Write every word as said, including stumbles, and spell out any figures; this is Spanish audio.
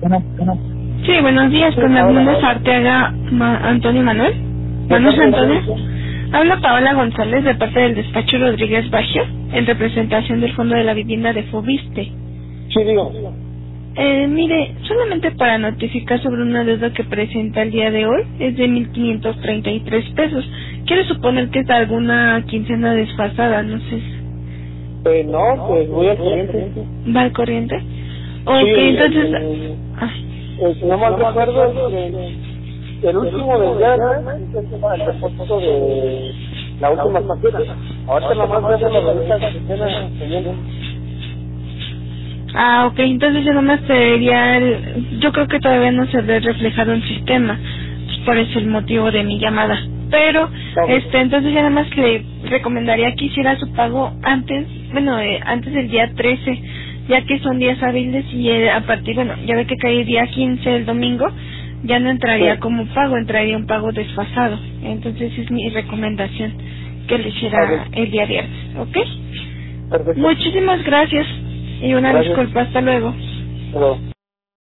Bueno, bueno. Sí, buenos días, con Hernández Arteaga, Ma Antonio Manuel. Manuel Antonio. Habla Paola González de parte del despacho Rodríguez Baggio, en representación del Fondo de la Vivienda de Fobiste. Sí, digo. Eh, mire, solamente para notificar sobre una deuda que presenta el día de hoy, es de mil quinientos treinta y tres pesos. Quiero suponer que es alguna quincena desfasada, no sé. Pues no, pues voy al corriente. ¿Va al corriente? Ok, Sí, entonces... el, Ah. el, si no mal recuerdo, el, el último del día, ¿no? Es el depósito de la última factura. Ahorita nomás voy a hacer la revista de quincena pendiente. Ah, ok, entonces ya nomás sería el... Yo creo que todavía no se ve reflejado en sistema, pues por eso el motivo de mi llamada. Pero, este, entonces ya nada más le recomendaría que hiciera su pago antes, bueno, eh, antes del día trece, ya que son días hábiles y eh, a partir, bueno, ya ve que cae el día quince, el domingo, ya no entraría como pago, entraría un pago desfasado. Entonces es mi recomendación que le hiciera el día viernes, ¿ok? Perfecto. Muchísimas gracias y una Gracias. disculpa, hasta luego. Pero...